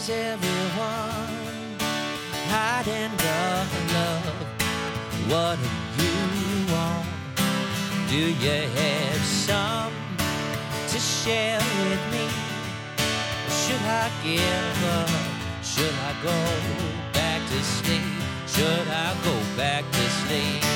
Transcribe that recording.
Is everyone hiding the love? What do you want? Do you have some to share with me? Should I give up? Should I go back to sleep? Should I go back to sleep?